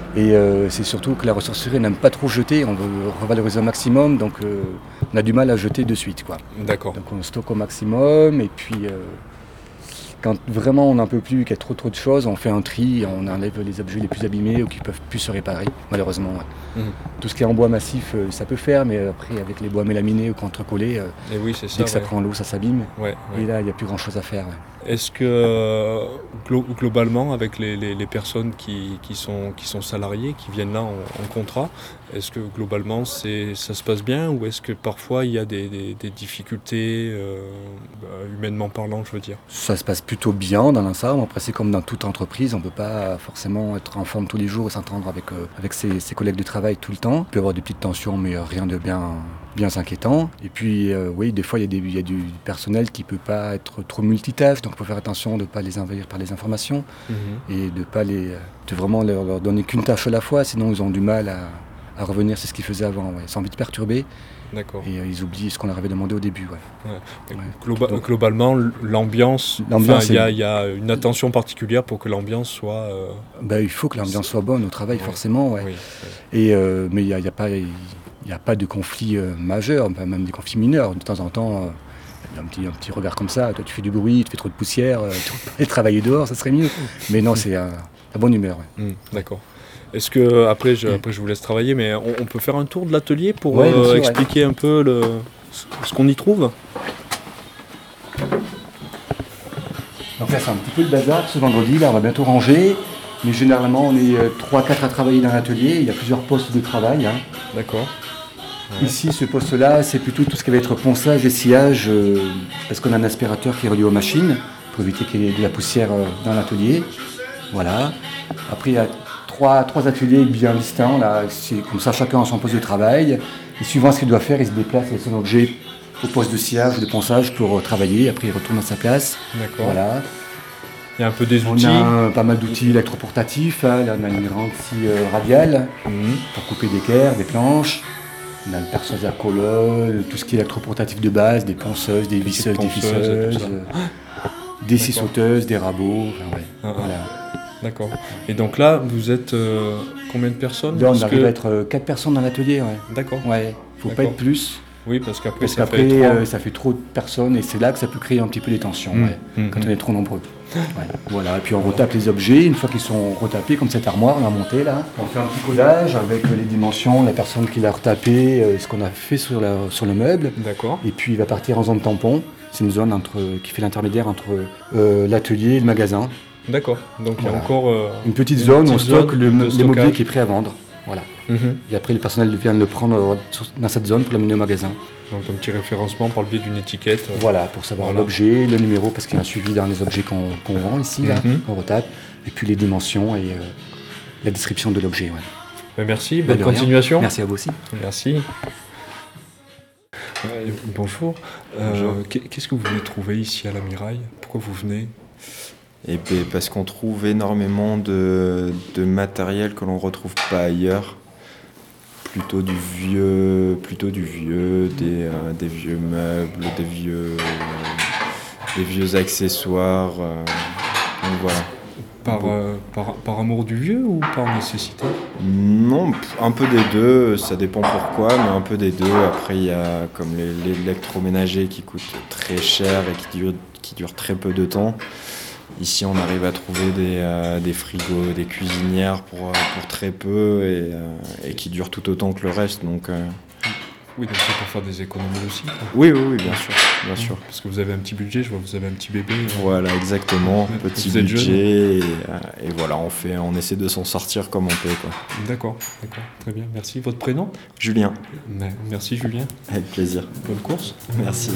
Et euh, c'est surtout que la ressourcerie n'aime pas trop jeter, on veut revaloriser au maximum, donc euh, on a du mal à jeter de suite, quoi. D'accord. Donc on stocke au maximum, et puis euh, quand vraiment on n'en peut plus, qu'il y a trop trop de choses, on fait un tri, on enlève les objets les plus abîmés ou qui ne peuvent plus se réparer, malheureusement. Ouais. Mmh. Tout ce qui est en bois massif, euh, ça peut faire, mais après avec les bois mélaminés ou contre-collés, euh, et oui, c'est ça, dès que ça ouais. prend l'eau, ça s'abîme. Ouais, ouais. Et là, il n'y a plus grand-chose à faire. Ouais. Est-ce que euh, glo- globalement, avec les, les, les personnes qui, qui, sont, qui sont salariées, qui viennent là en, en contrat, est-ce que globalement c'est, ça se passe bien ou est-ce que parfois il y a des, des, des difficultés, euh, bah, humainement parlant, je veux dire? Ça se passe plutôt bien dans l'ensemble. Après, c'est comme dans toute entreprise, on ne peut pas forcément être en forme tous les jours et s'entendre avec, euh, avec ses, ses collègues de travail tout le temps. Il peut y avoir des petites tensions, mais rien de bien, bien inquiétant. Et puis, euh, oui, des fois, il y, y a du personnel qui ne peut pas être trop multitâche, donc il faut faire attention de ne pas les envahir par les informations mmh. et de pas les, de vraiment leur, leur donner qu'une tâche à la fois, sinon ils ont du mal à, à revenir sur ce qu'ils faisaient avant. Ouais. Ils ont envie de perturber. D'accord. Et euh, ils oublient ce qu'on leur avait demandé au début. Ouais. Ouais. Ouais. Globa- Donc, globalement, l'ambiance, il y, y a une attention particulière pour que l'ambiance soit... Euh... Ben, il faut que l'ambiance soit bonne au travail, ouais. forcément. Ouais. Oui, oui. Et, euh, mais il n'y a, y a, a, a pas de conflit euh, majeur, même des conflits mineurs. De temps en temps, euh, il y a un petit, un petit regard comme ça. Toi, tu fais du bruit, tu fais trop de poussière, euh, tu peux travailler dehors, ça serait mieux. Mais non, c'est euh, la bonne humeur. Ouais. Mmh, d'accord. Est-ce que, après je, après je vous laisse travailler, mais on, on peut faire un tour de l'atelier pour ouais, euh, sûr, expliquer ouais. un peu le, ce qu'on y trouve? Donc là c'est un petit peu le bazar ce vendredi, là on va bientôt ranger, mais généralement on est trois quatre à travailler dans l'atelier, il y a plusieurs postes de travail. Hein. D'accord. Ouais. Ici ce poste-là c'est plutôt tout ce qui va être ponçage et sciage, euh, parce qu'on a un aspirateur qui est relié aux machines, pour éviter qu'il y ait de la poussière euh, dans l'atelier. Voilà. Après il y a Trois, trois ateliers bien distincts, là, c'est comme ça chacun a son poste de travail. Et suivant ce qu'il doit faire, il se déplace avec son objet au poste de sciage ou de ponçage pour euh, travailler. Après, il retourne à sa place. D'accord. Voilà. Il y a un peu des outils. On a pas mal d'outils électroportatifs. Hein. Là, on a une grande scie euh, radiale mmh. pour couper des quers, des planches. On a le perceuse à colonne, tout ce qui est électroportatif de base, des ponceuses, des visseuses, des fisseuses, euh, des scies sauteuses, des rabots. Enfin, ouais. ah, voilà. D'accord. Et donc là, vous êtes euh, combien de personnes? Là, on arrive que... à être euh, quatre personnes dans l'atelier. Ouais. D'accord. Ouais. Faut D'accord. pas être plus. Oui, parce qu'après, parce ça, qu'après fait euh, ça fait trop de personnes et c'est là que ça peut créer un petit peu des tensions. Mmh. Ouais, mmh. Quand on est trop nombreux. Ouais. Voilà. Et puis on retape les objets. Une fois qu'ils sont retapés, comme cette armoire, on a monté là. On fait un petit codage avec les dimensions, la personne qui l'a retapé, euh, ce qu'on a fait sur, la, sur le meuble. D'accord. Et puis il va partir en zone tampon. C'est une zone entre, qui fait l'intermédiaire entre euh, l'atelier et le magasin. D'accord, donc il voilà. y a encore euh, une petite zone où on stocke le, les mobiliers qui est prêt à vendre. Voilà. Mm-hmm. Et après le personnel vient le prendre dans cette zone pour l'amener au magasin. Donc un petit référencement par le biais d'une étiquette. Euh... Voilà, pour savoir voilà. l'objet, le numéro, parce qu'il y a un suivi dans les objets qu'on, qu'on vend ici, là, mm-hmm. qu'on retape, et puis les dimensions et euh, la description de l'objet. Ouais. Ben merci, bonne continuation. Rien. Merci à vous aussi. Merci. Euh, bonjour. Euh, bonjour. Qu'est-ce que vous venez trouver ici à la Miraille? Pourquoi vous venez? Et bien, parce qu'on trouve énormément de, de matériel que l'on ne retrouve pas ailleurs. Plutôt du vieux, plutôt du vieux, des, euh, des vieux meubles, des vieux, euh, des vieux accessoires. Euh, donc voilà. Par, euh, par, par amour du vieux ou par nécessité? Non, un peu des deux, ça dépend pourquoi, mais un peu des deux. Après, il y a comme les, l'électroménager qui coûte très cher et qui dure, qui dure très peu de temps. Ici, on arrive à trouver des, euh, des frigos, des cuisinières pour, pour très peu et, euh, et qui durent tout autant que le reste. Donc, euh... Oui, donc c'est pour faire des économies aussi. Quoi. Oui, oui, oui, bien sûr, bien sûr. Parce que vous avez un petit budget, je vois, vous avez un petit bébé. Voilà, exactement, ouais, petit budget. Et, et voilà, on, fait, on essaie de s'en sortir comme on peut. Quoi. D'accord, d'accord, très bien. Merci. Votre prénom? Julien. Merci Julien. Avec plaisir. Bonne course. Merci.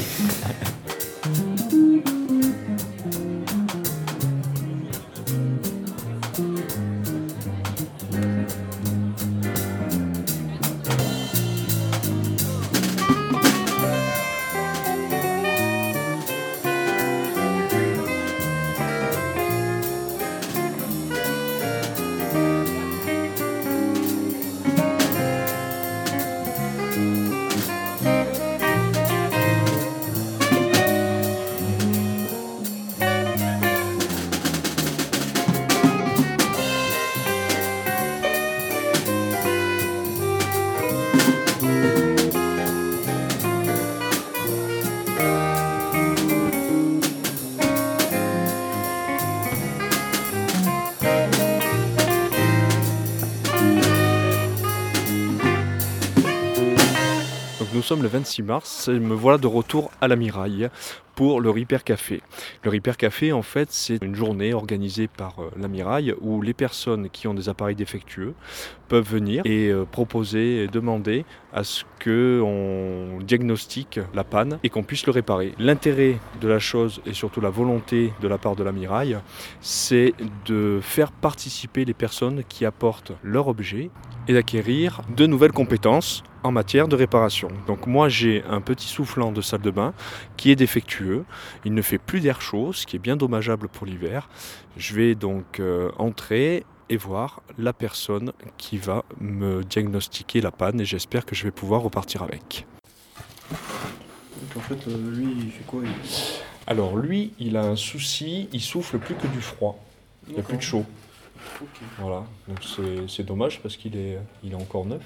sommes le vingt-six mars et me voilà de retour à la Miraille pour le Repair Café. Le Repair Café, en fait, c'est une journée organisée par euh, la Miraille où les personnes qui ont des appareils défectueux peuvent venir et euh, proposer et demander à ce qu'on diagnostique la panne et qu'on puisse le réparer. L'intérêt de la chose et surtout la volonté de la part de la Miraille, c'est de faire participer les personnes qui apportent leur objet et d'acquérir de nouvelles compétences en matière de réparation. Donc moi j'ai un petit soufflant de salle de bain qui est défectueux, il ne fait plus d'air chaud, ce qui est bien dommageable pour l'hiver. Je vais donc euh, entrer et voir la personne qui va me diagnostiquer la panne et j'espère que je vais pouvoir repartir avec. Donc en fait euh, lui il fait quoi il... Alors lui il a un souci, il souffle plus que du froid, il n'y a plus de chaud. Okay. Voilà, donc c'est, c'est dommage parce qu'il est, il est encore neuf.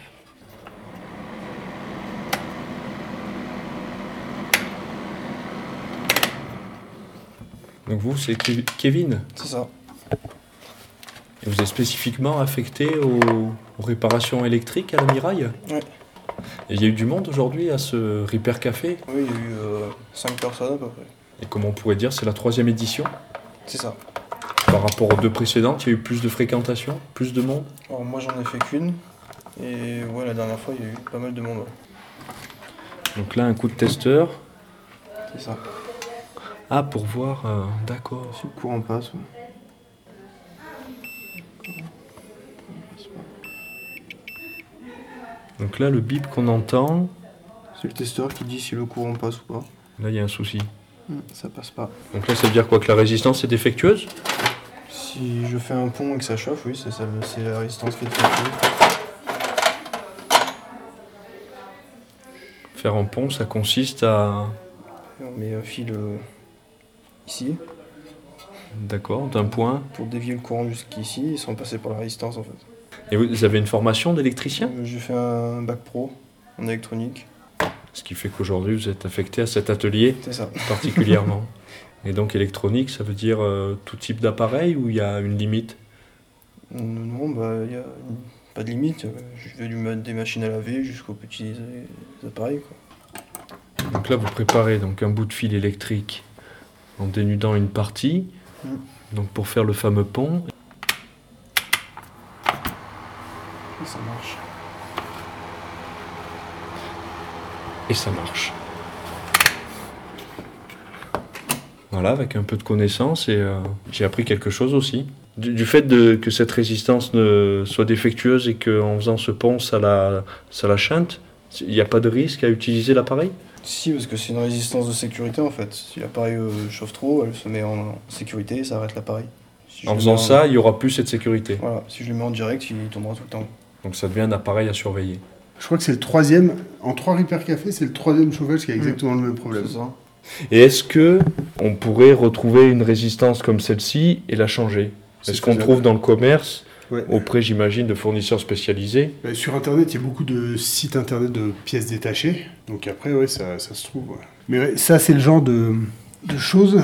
Donc vous, c'est Kevin ? C'est ça. Et vous êtes spécifiquement affecté aux, aux réparations électriques à la Miraille ? Ouais. Et il y a eu du monde aujourd'hui à ce Repair Café ? Oui, il y a eu euh, cinq personnes à peu près. Et comment on pourrait dire, c'est la troisième édition ? C'est ça. Par rapport aux deux précédentes, il y a eu plus de fréquentation, plus de monde ? Alors moi j'en ai fait qu'une. Et ouais, la dernière fois il y a eu pas mal de monde. Ouais. Donc là, un coup de testeur. C'est ça. Ah, pour voir, euh, d'accord. Si le courant passe. Ouais. Donc là, le bip qu'on entend... C'est le testeur qui dit si le courant passe ou pas. Là, il y a un souci. Ça passe pas. Donc là, ça veut dire quoi ? Que la résistance est défectueuse ? Si je fais un pont et que ça chauffe, oui, c'est, ça, c'est la résistance qui est défectueuse. Faire un pont, ça consiste à... On met un fil euh, ici. D'accord, d'un point. Pour dévier le courant jusqu'ici, sans passer par la résistance en fait. Et vous avez une formation d'électricien ? euh, J'ai fait un bac pro en électronique. Ce qui fait qu'aujourd'hui, vous êtes affecté à cet atelier C'est ça. particulièrement. Et donc électronique, ça veut dire euh, tout type d'appareil ou il y a une limite ? Non, bah il n'y a pas de limite. Je vais du ma- des machines à laver jusqu'aux petits appareils, quoi. Donc là, vous préparez donc un bout de fil électrique en dénudant une partie, Mm. donc pour faire le fameux pont. Et ça marche. Et ça marche. Voilà, avec un peu de connaissance et euh, j'ai appris quelque chose aussi. Du, du fait de, que cette résistance ne soit défectueuse et qu'en faisant ce pont, ça la, ça la chante, il n'y a pas de risque à utiliser l'appareil ? Si, parce que c'est une résistance de sécurité en fait. Si l'appareil euh, chauffe trop, elle se met en sécurité et ça arrête l'appareil. Si je En le faisant mets ça, il n'y aura plus cette sécurité. Voilà, si je le mets en direct, il tombera tout le temps. Donc ça devient un appareil à surveiller. Je crois que c'est le troisième, en trois Repair Café, c'est le troisième chauffage qui a exactement le même problème. C'est ça. Et est-ce que on pourrait retrouver une résistance comme celle-ci et la changer ? C'est Est-ce qu'on faisable. trouve dans le commerce, Ouais. auprès, j'imagine, de fournisseurs spécialisés ? Euh, Sur internet, il y a beaucoup de sites internet de pièces détachées. Donc après, ouais, ça, ça se trouve. Ouais. Mais ouais, ça, c'est le genre de, de choses.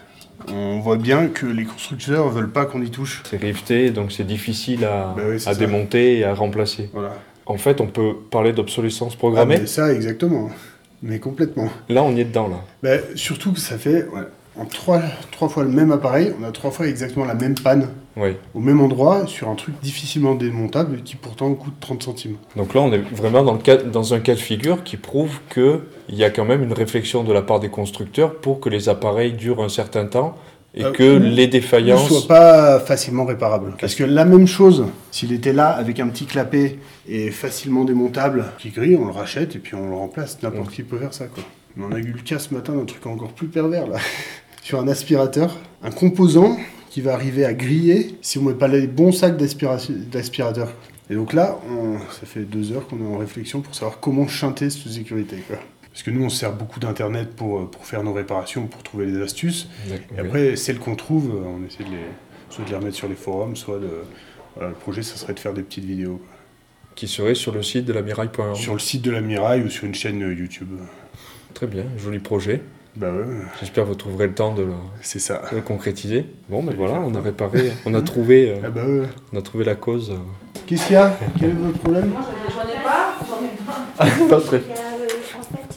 On voit bien que les constructeurs veulent pas qu'on y touche. C'est riveté, donc c'est difficile à, Bah oui, c'est à ça. démonter et à remplacer. Voilà. En fait, on peut parler d'obsolescence Ah, programmée. mais ça, exactement. Mais complètement. Là, on y est dedans, là. Bah, surtout que ça fait ouais, en trois, trois fois le même appareil, on a trois fois exactement la même panne Oui. au même endroit sur un truc difficilement démontable qui pourtant coûte trente centimes. Donc là, on est vraiment dans, le cas, dans un cas de figure qui prouve qu'il y a quand même une réflexion de la part des constructeurs pour que les appareils durent un certain temps et Euh, que ou- les Ne défaillances... soit pas facilement réparable. Parce que la même chose, s'il était là avec un petit clapet et facilement démontable, qui grille, on le rachète et puis on le remplace. N'importe qui peut faire ça, quoi. Mais on a eu le cas ce matin d'un truc encore plus pervers, là. Sur un aspirateur, un composant qui va arriver à griller si on met pas les bons sacs d'aspira- d'aspirateur. Et donc là, on- ça fait deux heures qu'on est en réflexion pour savoir comment chanter cette sécurité, quoi. Parce que nous, on se sert beaucoup d'Internet pour, pour faire nos réparations, pour trouver des astuces. Et après, celles qu'on trouve, on essaie de les, soit de les remettre sur les forums, soit de... Voilà, le projet, ça serait de faire des petites vidéos, quoi. Qui serait sur le site de la Miraille point org. Sur le site de la Miraille ou sur une chaîne YouTube. Très bien, joli projet. Bah ouais, J'espère que vous trouverez le temps de le, c'est ça. de le concrétiser. Bon, ben voilà, on a réparé, on a trouvé, euh, Ah bah ouais. on a trouvé la cause. Qu'est-ce qu'il y a? Quel est votre problème? Moi, j'en ai pas, j'en ai pas. Pas très- Il y a, euh, je pense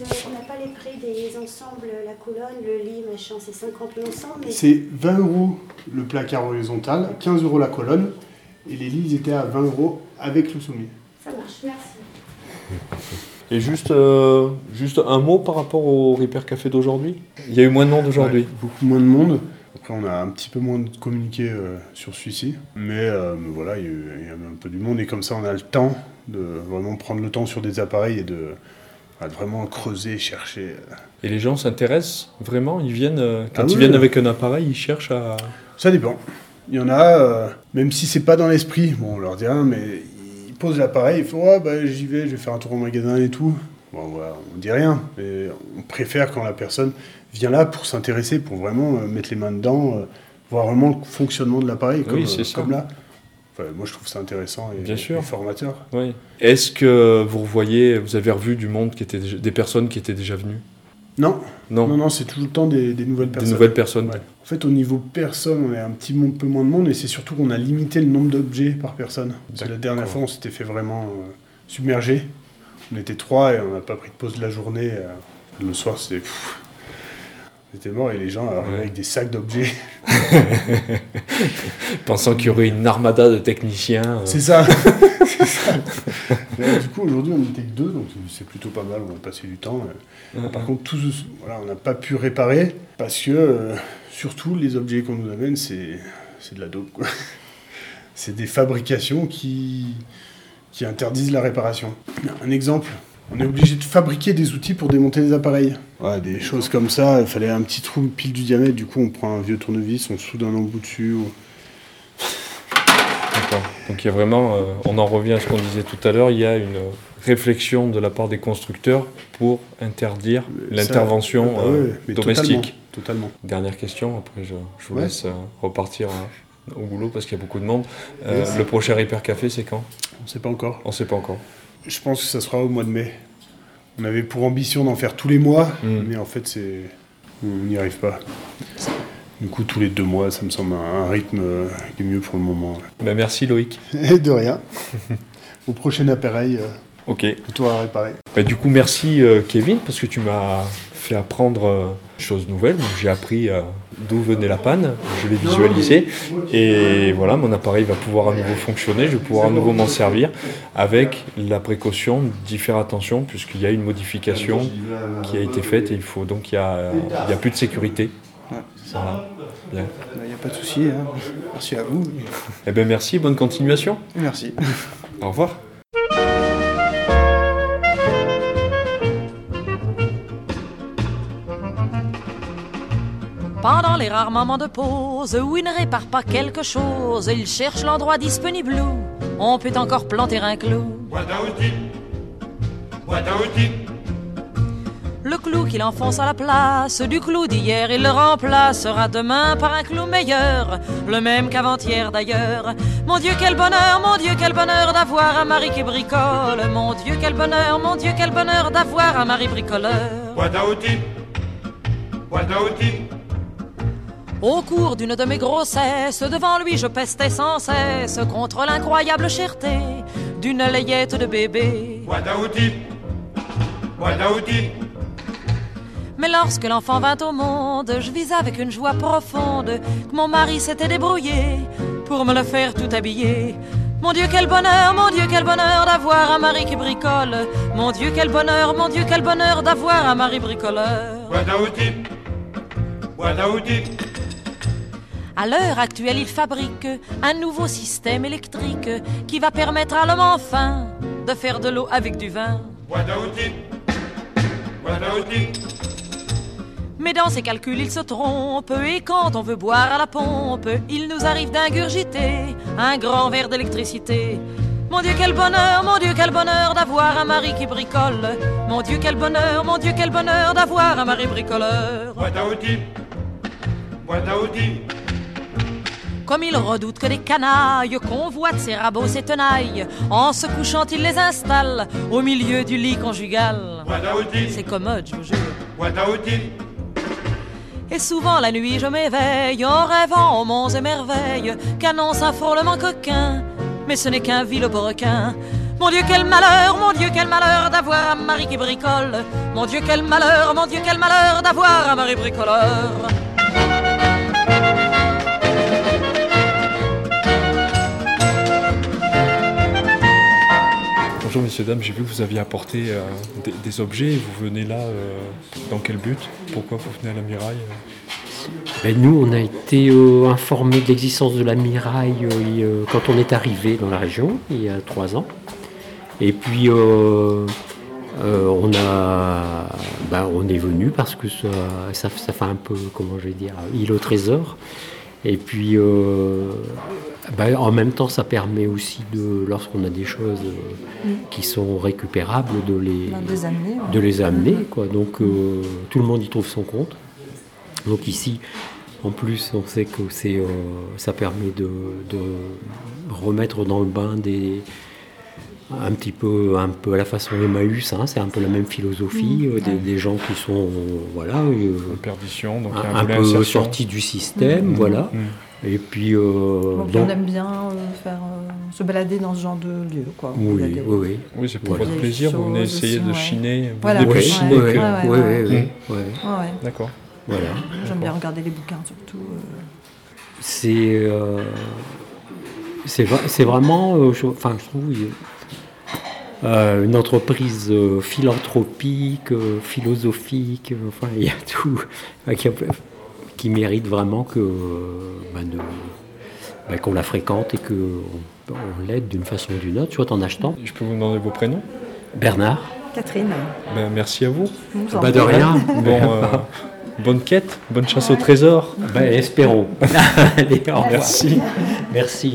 euh, on n'a pas les prix des ensembles, la colonne, le lit, machin, c'est cinquante l'ensemble. Mais... C'est vingt euros le placard horizontal, quinze euros la colonne, et les lits ils étaient à vingt euros avec le sommier. Ça marche, merci. Et juste, euh, juste un mot par rapport au Repair Café d'aujourd'hui. Il y a eu moins de monde aujourd'hui. Ouais, beaucoup moins de monde. Après, on a un petit peu moins de communiqué euh, sur celui-ci. Mais, euh, mais voilà, il y, a eu, il y a un peu du monde. Et comme ça, on a le temps de vraiment prendre le temps sur des appareils et de, de vraiment creuser, chercher. Et les gens s'intéressent vraiment. Ils viennent, euh, quand ah, ils oui, viennent oui. avec un appareil, ils cherchent à... Ça dépend. Il y en a, euh, même si c'est pas dans l'esprit, bon, on leur dit rien, mais ils posent l'appareil, ils font « Ouais, bah, j'y vais, je vais faire un tour au magasin et tout ». Bon, voilà, on dit rien, mais on préfère quand la personne vient là pour s'intéresser, pour vraiment euh, mettre les mains dedans, euh, voir vraiment le fonctionnement de l'appareil, comme, oui, c'est euh, ça. comme là. Enfin, moi, je trouve ça intéressant et, Bien sûr. et formateur. Oui. Est-ce que vous revoyez, vous avez revu du monde, qui était déjà, des personnes qui étaient déjà venues? Non, non, non, non c'est tout le temps des, des nouvelles personnes. Des nouvelles personnes. Ouais. En fait, au niveau personne, on est un petit peu moins de monde, et c'est surtout qu'on a limité le nombre d'objets par personne. Parce que la dernière fois, on s'était fait vraiment euh, submerger. On était trois et on n'a pas pris de pause de la journée. Euh, le soir, c'était... Pff, on était mort et les gens arrivaient ouais. avec des sacs d'objets. Pensant qu'il y aurait une armada de techniciens. Euh... C'est ça. C'est ça. Mais, du coup, aujourd'hui, on n'était que deux, donc c'est plutôt pas mal, on a passé du temps. Euh, par contre, tous, voilà, on n'a pas pu réparer parce que, euh, surtout, les objets qu'on nous amène, c'est, c'est de la dope, quoi. C'est des fabrications qui... qui interdisent la réparation. Un exemple, on est obligé de fabriquer des outils pour démonter les appareils. Ouais, des choses comme ça, il fallait un petit trou pile du diamètre, du coup on prend un vieux tournevis, on soude un embout dessus. Ou... D'accord. Donc il y a vraiment, euh, on en revient à ce qu'on disait tout à l'heure, il y a une réflexion de la part des constructeurs pour interdire mais l'intervention ça, bah, euh, ouais, domestique. Totalement, totalement. Dernière question, après je, je vous ouais. laisse euh, repartir hein, au boulot parce qu'il y a beaucoup de monde. Euh, yes. Le prochain Repair Café, c'est quand ? On ne sait pas encore. On ne sait pas encore. Je pense que ça sera au mois de mai. On avait pour ambition d'en faire tous les mois, mm. mais en fait, c'est... on n'y arrive pas. Du coup, tous les deux mois, ça me semble un rythme qui est mieux pour le moment. Ben, merci Loïc. De rien. Au prochain appareil. Euh, ok. Toi à réparer. Ben, du coup, merci euh, Kevin, parce que tu m'as fait apprendre euh, des choses nouvelles. Donc, j'ai appris euh, d'où venait la panne, je l'ai visualisé. Et voilà, mon appareil va pouvoir à nouveau fonctionner, je vais pouvoir à nouveau m'en servir avec la précaution d'y faire attention, puisqu'il y a une modification qui a été faite et il faut donc il y a, il y a plus de sécurité. Ouais. Voilà. Bien. Il n'y a pas de souci. Hein. Merci à vous. Eh ben merci, bonne continuation. Merci. Au revoir. Pendant les rares moments de pause où il ne répare pas quelque chose, il cherche l'endroit disponible où on peut encore planter un clou. Le clou qu'il enfonce à la place du clou d'hier, il le remplacera demain par un clou meilleur, le même qu'avant-hier d'ailleurs. Mon Dieu, quel bonheur, mon Dieu, quel bonheur d'avoir un mari qui bricole. Mon Dieu, quel bonheur, mon Dieu, quel bonheur d'avoir un mari bricoleur. Au cours d'une de mes grossesses, devant lui je pestais sans cesse contre l'incroyable cherté d'une layette de bébé. Mais lorsque l'enfant vint au monde, je vis avec une joie profonde que mon mari s'était débrouillé pour me le faire tout habiller. Mon Dieu, quel bonheur, mon Dieu, quel bonheur d'avoir un mari qui bricole. Mon Dieu, quel bonheur, mon Dieu, quel bonheur d'avoir un mari bricoleur. À l'heure actuelle, il fabrique un nouveau système électrique qui va permettre à l'homme enfin de faire de l'eau avec du vin. Mais dans ses calculs, il se trompe et quand on veut boire à la pompe, il nous arrive d'ingurgiter un grand verre d'électricité. Mon Dieu, quel bonheur, mon Dieu, quel bonheur d'avoir un mari qui bricole. Mon Dieu, quel bonheur, mon Dieu, quel bonheur d'avoir un mari bricoleur. Comme il redoute que des canailles convoitent ses rabots, ses tenailles, en se couchant, il les installe au milieu du lit conjugal. C'est commode, je vous jure. Et souvent la nuit je m'éveille en rêvant aux monts et merveilles qu'annonce un frôlement coquin, mais ce n'est qu'un vilain requin. Mon Dieu, quel malheur, mon Dieu, quel malheur d'avoir un mari qui bricole. Mon Dieu, quel malheur, mon Dieu, quel malheur d'avoir un mari bricoleur. Bonjour messieurs, dames, j'ai vu que vous aviez apporté euh, des, des objets. Vous venez là, euh, dans quel but? Pourquoi vous venez à la Miraille? Ben nous, on a été euh, informés de l'existence de la Miraille euh, quand on est arrivé dans la région, il y a trois ans. Et puis, euh, euh, on, a, ben, on est venu parce que ça, ça, ça fait un peu, comment je vais dire, île au trésor. Et puis, euh, ben, en même temps, ça permet aussi, de, lorsqu'on a des choses euh, mm. qui sont récupérables, de les, les amener. Ouais. De les amener quoi. Donc, euh, tout le monde y trouve son compte. Donc ici, en plus, on sait que c'est, euh, ça permet de, de remettre dans le bain des, un petit peu, un peu à la façon Emmaüs, hein, c'est un peu la même philosophie, mmh, euh, des, ouais. des gens qui sont, euh, voilà, euh, en perdition, donc un, un, un peu insertion. Sortis du système, mmh, voilà. Mmh. Et puis, euh, donc, donc on aime bien euh, faire, euh, se balader dans ce genre de lieu, quoi. Oui, oui, oui. Oui, c'est pour voilà. votre plaisir. Vous venez essayer aussi, de ouais. chiner. Vous voilà, plus ouais, chiner ouais, que... ouais, ouais, oui, ouais. oui, oui. Ouais. D'accord. Voilà. J'aime bien regarder les bouquins surtout. Euh... C'est, euh, c'est, c'est vraiment, euh, je, enfin, je trouve, euh, une entreprise euh, philanthropique, euh, philosophique, euh, enfin, il y a tout euh, qui, qui mérite vraiment que, euh, ben de, ben qu'on la fréquente et qu'on on l'aide d'une façon ou d'une autre, soit en achetant. Je peux vous demander vos prénoms? Bernard. Catherine. Ben, merci à vous. vous ben, de rien. Bon, euh, bonne quête, bonne chasse ouais. au trésor. Ben, espérons. Allez, au revoir. Merci. Merci.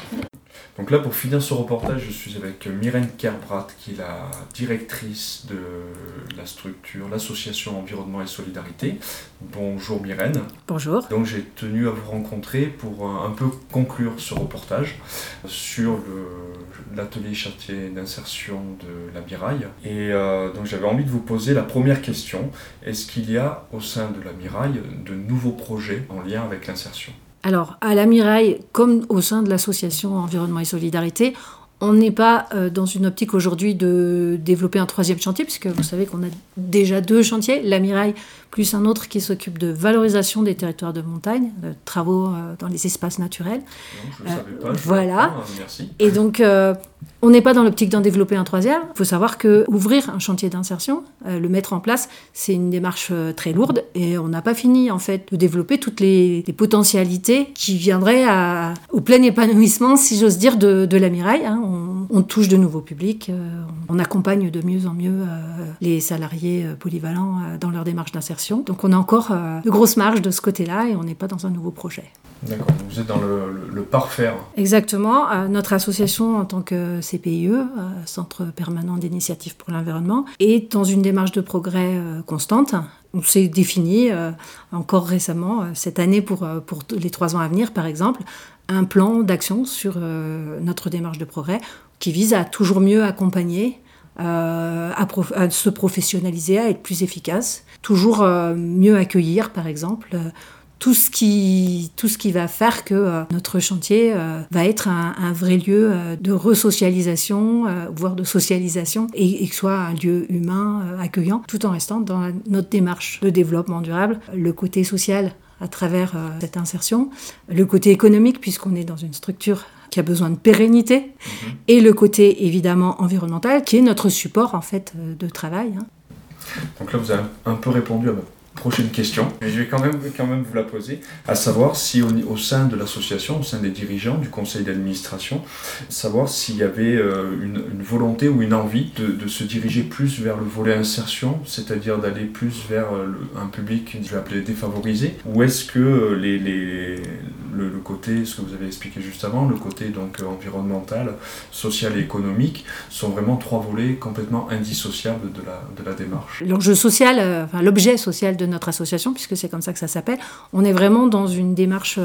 Donc là, pour finir ce reportage, je suis avec Myrène Kerbrat, qui est la directrice de la structure, l'association Environnement et Solidarité. Bonjour Myrène. Bonjour. Donc j'ai tenu à vous rencontrer pour un peu conclure ce reportage sur le, l'atelier chantier d'insertion de la Miraille. Et euh, donc j'avais envie de vous poser la première question. Est-ce qu'il y a au sein de la Miraille de nouveaux projets en lien avec l'insertion ? Alors, à la Miraille, comme au sein de l'association Environnement et Solidarité, on n'est pas euh, dans une optique aujourd'hui de développer un troisième chantier, puisque vous savez qu'on a déjà deux chantiers, la Miraille plus un autre qui s'occupe de valorisation des territoires de montagne, de travaux euh, dans les espaces naturels. Non, je ne euh, savais pas. Je voilà. Pas, merci. Et donc, euh, on n'est pas dans l'optique d'en développer un troisième. Il faut savoir qu'ouvrir un chantier d'insertion, euh, le mettre en place, c'est une démarche euh, très lourde et on n'a pas fini en fait de développer toutes les, les potentialités qui viendraient à, au plein épanouissement, si j'ose dire, de, de la Miraille. Hein. On, on touche de nouveaux publics, euh, on accompagne de mieux en mieux euh, les salariés euh, polyvalents euh, dans leur démarche d'insertion. Donc on a encore euh, de grosses marges de ce côté-là et on n'est pas dans un nouveau projet. D'accord, vous êtes dans le, le, le parfaire. Exactement. Euh, notre association en tant que C P I E, euh, Centre permanent d'initiative pour l'environnement, est dans une démarche de progrès euh, constante. On s'est défini euh, encore récemment, euh, cette année pour, euh, pour les trois ans à venir par exemple, un plan d'action sur euh, notre démarche de progrès qui vise à toujours mieux accompagner, euh, à, prof- à se professionnaliser, à être plus efficace, toujours euh, mieux accueillir par exemple, euh, tout ce qui, tout ce qui va faire que euh, notre chantier euh, va être un, un vrai lieu euh, de resocialisation, euh, voire de socialisation, et, et que soit un lieu humain euh, accueillant, tout en restant dans la, notre démarche de développement durable, le côté social à travers euh, cette insertion, le côté économique, puisqu'on est dans une structure qui a besoin de pérennité, mmh. et le côté évidemment environnemental, qui est notre support en fait de travail. Hein. Donc là, vous avez un peu répondu à ma prochaine question, mais je vais quand même, quand même vous la poser, à savoir si au, au sein de l'association, au sein des dirigeants, du conseil d'administration, savoir s'il y avait euh, une, une volonté ou une envie de, de se diriger plus vers le volet insertion, c'est-à-dire d'aller plus vers euh, le, un public, je vais appeler défavorisé, ou est-ce que euh, les, les, le, le côté, ce que vous avez expliqué juste avant, le côté donc environnemental, social et économique, sont vraiment trois volets complètement indissociables de la, de la démarche. L'enjeu social, euh, enfin l'objet social de notre association, puisque c'est comme ça que ça s'appelle, on est vraiment dans une démarche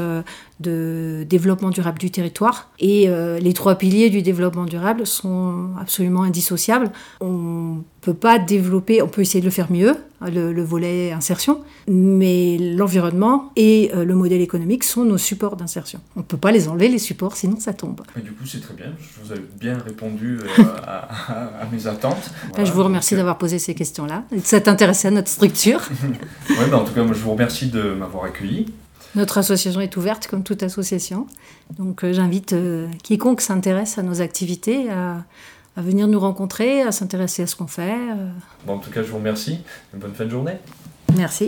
de développement durable du territoire et euh, les trois piliers du développement durable sont absolument indissociables. On peut pas développer, on peut essayer de le faire mieux, le, le volet insertion, mais l'environnement et euh, le modèle économique sont nos supports d'insertion. On ne peut pas les enlever, les supports, sinon ça tombe. Et du coup, c'est très bien, je vous ai bien répondu euh, à, à, à mes attentes. Voilà. Je vous remercie d'avoir posé ces questions-là, et de s'être intéressé à notre structure. Oui, ben, en tout cas, moi, je vous remercie de m'avoir accueilli. Notre association est ouverte comme toute association, donc euh, j'invite euh, quiconque s'intéresse à nos activités à, à venir nous rencontrer, à s'intéresser à ce qu'on fait. Euh. Bon, en tout cas, je vous remercie. Une bonne fin de journée. Merci.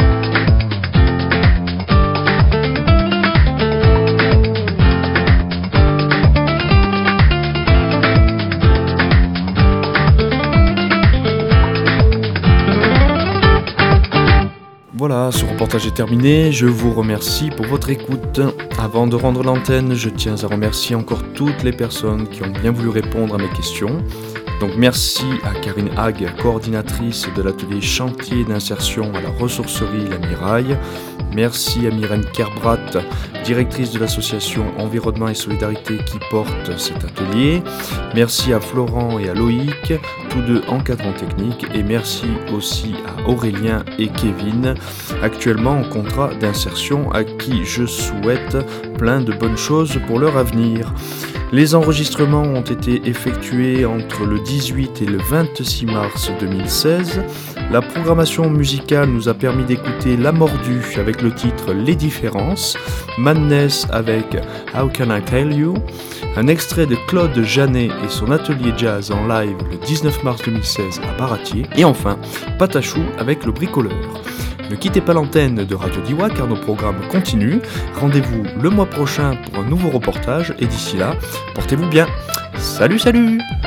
Voilà, ce reportage est terminé, je vous remercie pour votre écoute. Avant de rendre l'antenne, je tiens à remercier encore toutes les personnes qui ont bien voulu répondre à mes questions. Donc merci à Karine Hague, coordinatrice de l'atelier chantier d'insertion à la ressourcerie La Miraille. Merci à Myrène Kerbrat, directrice de l'association Environnement et Solidarité qui porte cet atelier. Merci à Florent et à Loïc, tous deux encadrants techniques. Et merci aussi à Aurélien et Kevin, actuellement en contrat d'insertion, à qui je souhaite plein de bonnes choses pour leur avenir. Les enregistrements ont été effectués entre le dix-huit et le vingt-six mars deux mille seize. La programmation musicale nous a permis d'écouter La Mordue avec le titre Les Différences, Madness avec How Can I Tell You, un extrait de Claude Jeannet et son atelier jazz en live le dix-neuf mars deux mille seize à Baratier, et enfin Patachou avec Le Bricoleur. Ne quittez pas l'antenne de Radio Diois car nos programmes continuent. Rendez-vous le mois prochain pour un nouveau reportage et d'ici là, portez-vous bien. Salut, salut!